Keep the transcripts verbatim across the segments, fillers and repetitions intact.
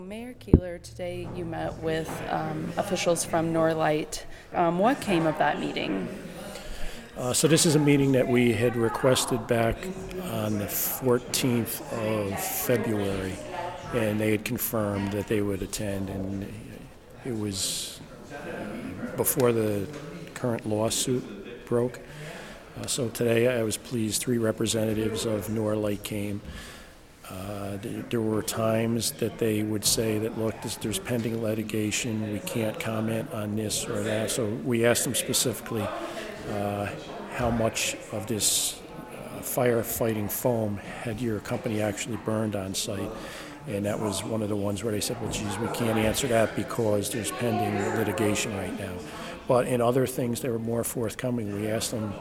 Mayor Keeler, today you met with um, officials from Norlite. Um, what came of that meeting? Uh, so this is a meeting that we had requested back on the fourteenth of February, and they had confirmed that they would attend, and it was before the current lawsuit broke. Uh, so today I was pleased three representatives of Norlite came. Uh, there were times that they would say that, look, this, there's pending litigation, we can't comment on this or that. So we asked them specifically uh, how much of this uh, firefighting foam had your company actually burned on site. And that was one of the ones where they said, well, geez, we can't answer that because there's pending litigation right now. But in other things, they were more forthcoming. We asked them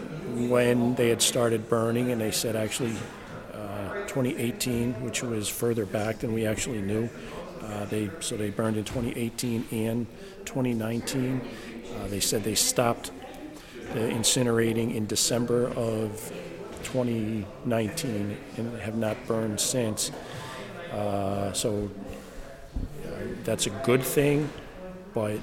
when they had started burning, and they said actually twenty eighteen, which was further back than we actually knew. Uh, they so they burned in twenty eighteen and twenty nineteen. Uh, they said they stopped the incinerating in December of twenty nineteen and have not burned since. Uh, so uh, that's a good thing, but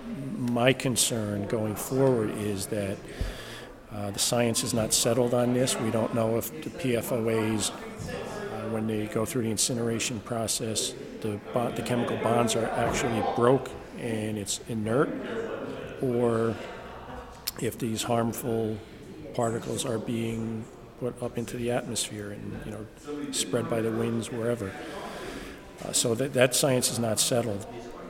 my concern going forward is that uh, the science is not settled on this. We don't know if the P F O As, uh, when they go through the incineration process, the, bond, the chemical bonds are actually broke and it's inert, or if these harmful particles are being put up into the atmosphere and, you know, spread by the winds wherever. Uh, so that, that science is not settled.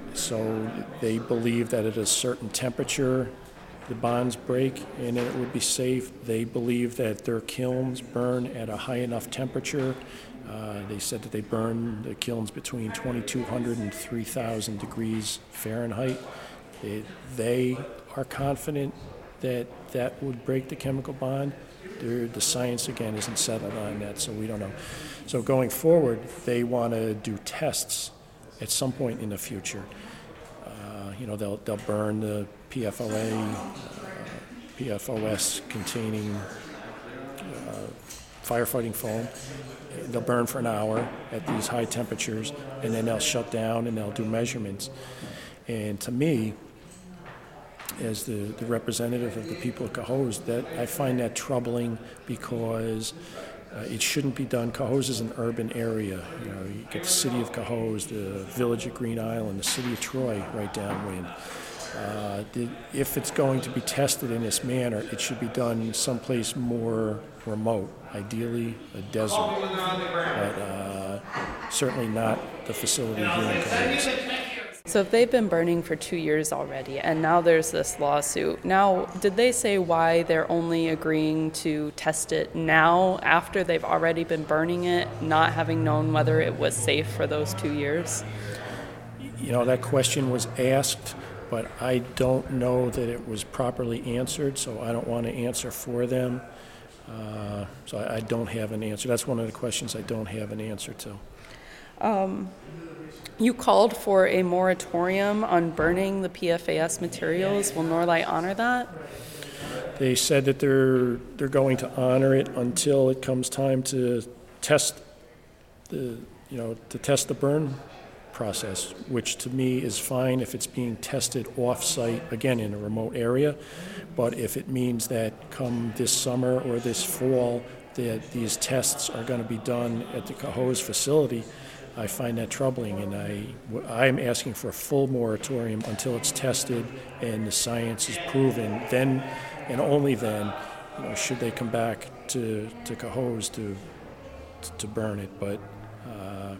So they believe that at a certain temperature the bonds break and it would be safe. They believe that their kilns burn at a high enough temperature. Uh, they said that they burn the kilns between twenty-two hundred and three thousand degrees Fahrenheit. They, they are confident that that would break the chemical bond. They're, the science, again, isn't settled on that, so we don't know. So going forward, they want to do tests at some point in the future. Uh, you know, they'll they'll burn the P F O A, uh, P F O S containing uh, firefighting foam. They'll burn for an hour at these high temperatures, and then they'll shut down and they'll do measurements. And to me, as the, the representative of the people of Cohoes, that I find that troubling because uh, it shouldn't be done. Cohoes is an urban area. You know, you get the city of Cohoes, the village of Green Island, the city of Troy right downwind. Uh, the, if it's going to be tested in this manner, it should be done someplace more remote, ideally a desert, but uh, certainly not the facility here in Cohoes. So if they've been burning for two years already, and now there's this lawsuit, now did they say why they're only agreeing to test it now after they've already been burning it, not having known whether it was safe for those two years? You know, that question was asked, but I don't know that it was properly answered, so I don't want to answer for them. Uh, so I, I don't have an answer. That's one of the questions I don't have an answer to. Um, you called for a moratorium on burning the P F A S materials. Will Norlite honor that? They said that they're they're going to honor it until it comes time to test the you know to test the burn process, which to me is fine if it's being tested off-site, again in a remote area. But if it means that come this summer or this fall that these tests are going to be done at the Cohoes facility, I find that troubling, and I, I'm asking for a full moratorium until it's tested and the science is proven. Then, and only then, you know, should they come back to, to Cohoes to, to burn it. But, uh,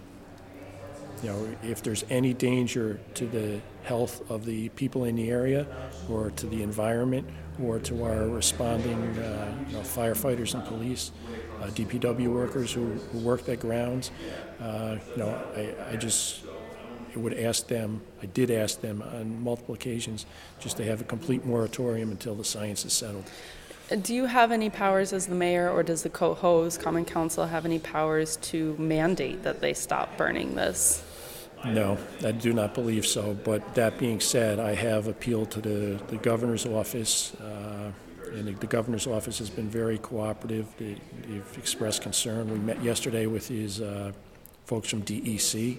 you know, if there's any danger to the health of the people in the area or to the environment or to our responding uh, you know, firefighters and police, uh, D P W workers who, who work the grounds, uh, you know, I, I just I would ask them, I did ask them on multiple occasions, just to have a complete moratorium until the science is settled. Do you have any powers as the mayor, or does the Cohoes Common Council have any powers to mandate that they stop burning this? No, I do not believe so. But that being said, I have appealed to the, the governor's office, uh, and the, the governor's office has been very cooperative. They, they've expressed concern. We met yesterday with these uh, folks from D E C,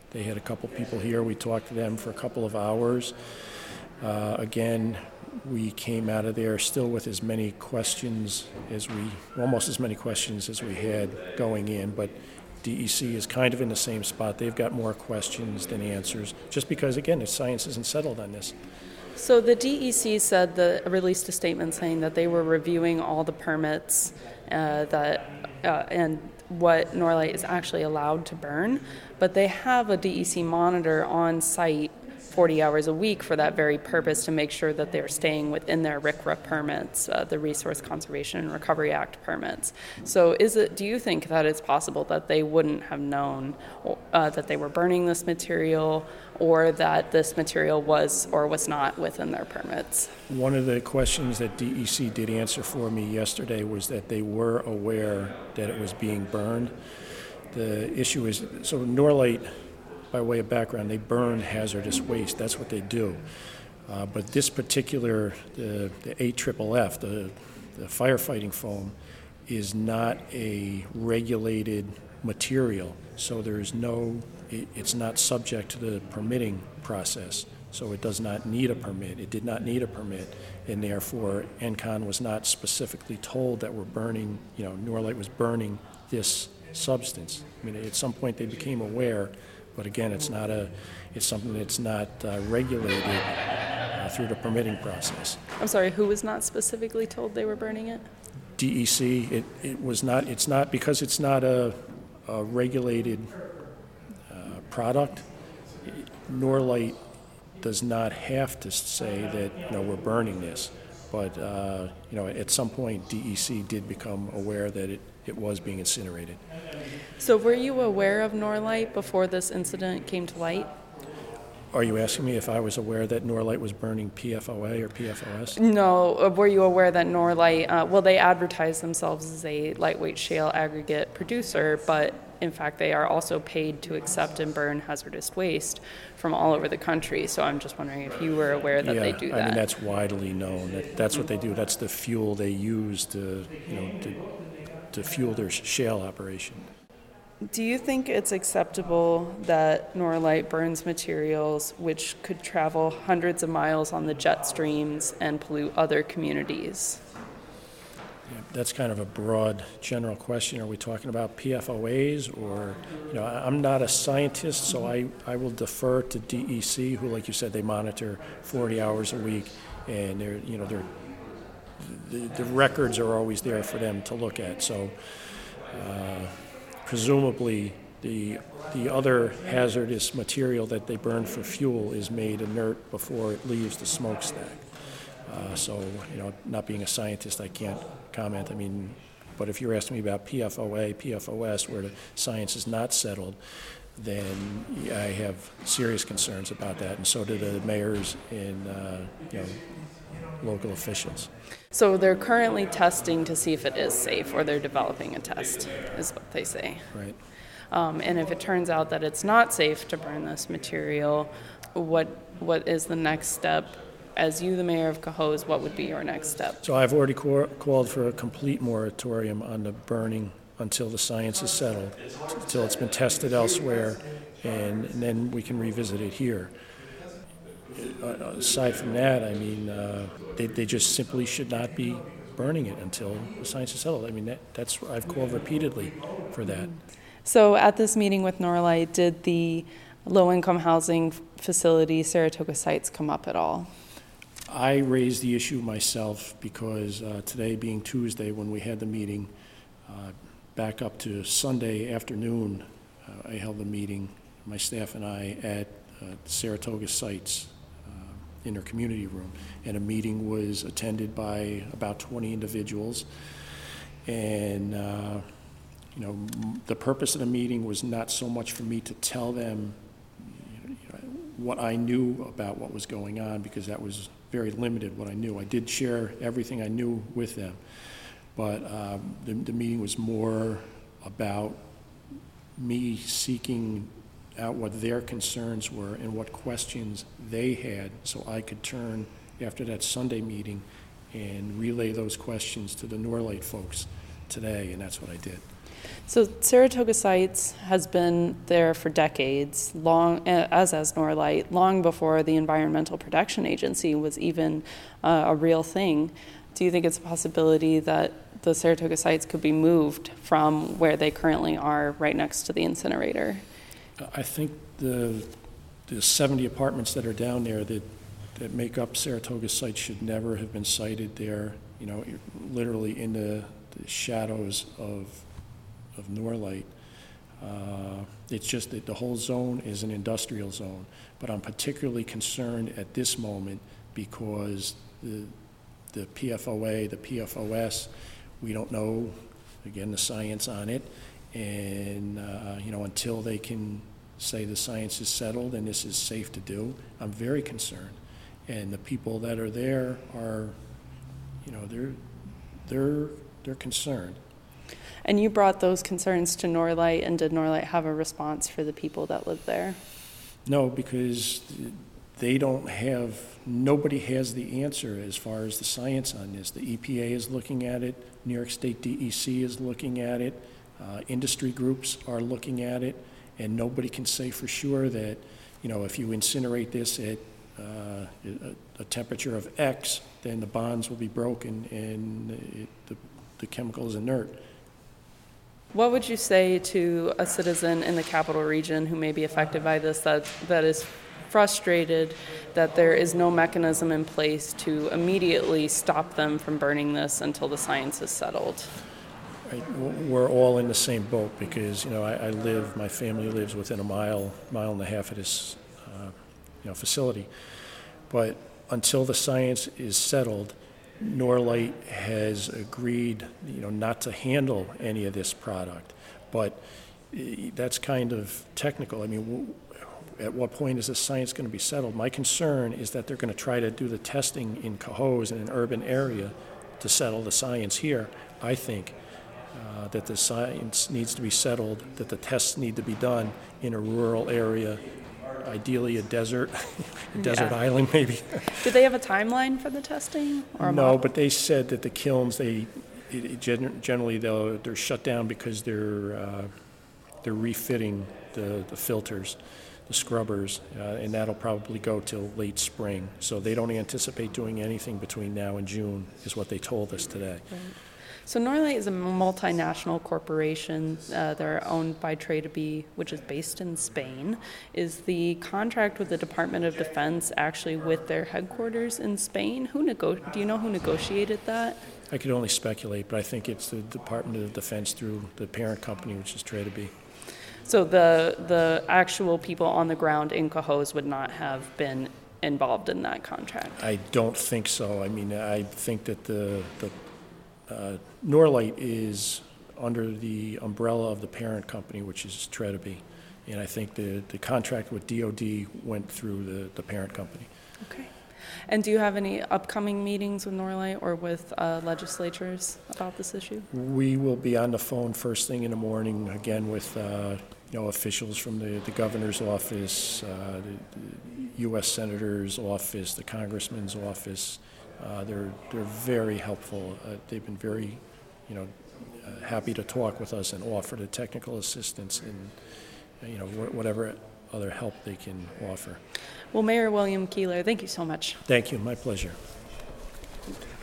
They had a couple people here. We talked to them for a couple of hours. Uh, again, we came out of there still with as many questions as we, almost as many questions as we had going in, but D E C is kind of in the same spot. They've got more questions than answers, just because, again, the science isn't settled on this. So the D E C said the released a statement saying that they were reviewing all the permits uh, that uh, and what Norlite is actually allowed to burn, but they have a D E C monitor on site forty hours a week for that very purpose, to make sure that they're staying within their R C R A permits, uh, the Resource Conservation and Recovery Act permits. So is it, do you think that it's possible that they wouldn't have known uh, that they were burning this material, or that this material was or was not within their permits? One of the questions that D E C did answer for me yesterday was that they were aware that it was being burned. The issue is, so Norlite, by way of background, they burn hazardous waste. That's what they do. Uh, but this particular, the, the A F F F, the, the firefighting foam, is not a regulated material. So there is no, it, it's not subject to the permitting process. So it does not need a permit. It did not need a permit, and therefore N C O N was not specifically told that we're burning, you know, Norlite was burning this substance. I mean, at some point they became aware. But again, it's not a, it's something that's not uh, regulated uh, through the permitting process. I'm sorry, who was not specifically told they were burning it? D E C, it, it was not, it's not, because it's not a, a regulated uh, product, Norlite does not have to say that, you know, we're burning this. But, uh, you know, at some point, D E C did become aware that it, it was being incinerated. So were you aware of Norlite before this incident came to light? Are you asking me if I was aware that Norlite was burning P F O A or P F O S? No. Were you aware that Norlite, uh, well, they advertise themselves as a lightweight shale aggregate producer, but in fact they are also paid to accept and burn hazardous waste from all over the country. So I'm just wondering if you were aware that yeah, they do that. I mean, that's widely known. That, that's what they do. That's the fuel they use to, you know, to, to fuel their shale operation. Do you think it's acceptable that Norlite burns materials which could travel hundreds of miles on the jet streams and pollute other communities? Yeah, that's kind of a broad, general question. Are we talking about P F O As, or, you know, I'm not a scientist, so I, I will defer to D E C, who, like you said, they monitor forty hours a week, and they're, you know, they're, the, the records are always there for them to look at. So, uh, presumably, the the other hazardous material that they burn for fuel is made inert before it leaves the smokestack. Uh, so, you know, not being a scientist, I can't comment. I mean, but if you're asking me about P F O A, P F O S, where the science is not settled, then I have serious concerns about that, and so do the mayors and uh, you know, local officials. So they're currently testing to see if it is safe, or they're developing a test, is what they say. Right. Um, and if it turns out that it's not safe to burn this material, what what is the next step? As you, the mayor of Cohoes, what would be your next step? So I've already co- called for a complete moratorium on the burning until the science is settled, until it's been tested elsewhere, and, and then we can revisit it here. Uh, aside from that, I mean, uh, they, they just simply should not be burning it until the science is settled. I mean, that, that's I've called repeatedly for that. So at this meeting with Norlite, did the low-income housing facility Saratoga Sites come up at all? I raised the issue myself because uh, today being Tuesday when we had the meeting, uh, back up to Sunday afternoon, uh, I held a meeting, my staff and I, at uh, Saratoga Sites uh, in their community room. And a meeting was attended by about twenty individuals. And, uh, you know, m- the purpose of the meeting was not so much for me to tell them you know, what I knew about what was going on, because that was very limited what I knew. I did share everything I knew with them, but um, the, the meeting was more about me seeking out what their concerns were and what questions they had, so I could turn after that Sunday meeting and relay those questions to the Norlite folks today, and that's what I did. So Saratoga Sites has been there for decades, long as has Norlite, long before the Environmental Protection Agency was even uh, a real thing. Do you think it's a possibility that the Saratoga Sites could be moved from where they currently are, right next to the incinerator? I think the the seventy apartments that are down there that that make up Saratoga Sites should never have been sited there. You know, literally in the, the shadows of of Norlite. Uh, it's just that the whole zone is an industrial zone, but I'm particularly concerned at this moment because the, the P F O A, the P F O S, we don't know, again, the science on it, and uh, you know, until they can say the science is settled and this is safe to do, I'm very concerned. And the people that are there are, you know, they're, they're, they're concerned. And you brought those concerns to Norlite, and did Norlite have a response for the people that live there? No, because they don't have, nobody has the answer as far as the science on this. The E P A is looking at it, New York State D E C is looking at it, uh, industry groups are looking at it, and nobody can say for sure that, you know, if you incinerate this at uh, a, a temperature of X, then the bonds will be broken and it, the, the chemical is inert. What would you say to a citizen in the capital region who may be affected by this, that, that is frustrated that there is no mechanism in place to immediately stop them from burning this until the science is settled? Right. We're all in the same boat because, you know, I, I live, my family lives within a mile, mile and a half of this, uh, you know, facility. But until the science is settled, Norlite has agreed, you know, not to handle any of this product. But that's kind of technical. I mean, at what point is the science going to be settled? My concern is that they're going to try to do the testing in Cohoes in an urban area to settle the science here. I think uh, that the science needs to be settled, that the tests need to be done in a rural area, ideally a desert, a desert yeah. island maybe. Do they have a timeline for the testing? Or no, but they said that the kilns, they it, it gen- generally they'll, they're shut down because they're uh, they're refitting the, the filters, the scrubbers, uh, and that'll probably go till late spring. So they don't anticipate doing anything between now and June, is what they told us today. Right. So Norlite is a multinational corporation. Uh, they're owned by Tradeby, which is based in Spain. Is the contract with the Department of Defense actually with their headquarters in Spain? Who nego- Do you know who negotiated that? I could only speculate, but I think it's the Department of Defense through the parent company, which is Tradeby. So the the actual people on the ground in Cohoes would not have been involved in that contract? I don't think so. I mean, I think that the the Uh, Norlite is under the umbrella of the parent company, which is Tradeby, and I think the, the contract with D O D went through the, the parent company. Okay. And do you have any upcoming meetings with Norlite or with uh, legislatures about this issue? We will be on the phone first thing in the morning, again with uh, you know, officials from the, the governor's office, uh, the, the U S senator's office, the congressman's office. Uh, they're they're very helpful. Uh, they've been very, you know, uh, happy to talk with us and offer the technical assistance and, you know, wh- whatever other help they can offer. Well, Mayor William Keeler, thank you so much. Thank you. My pleasure.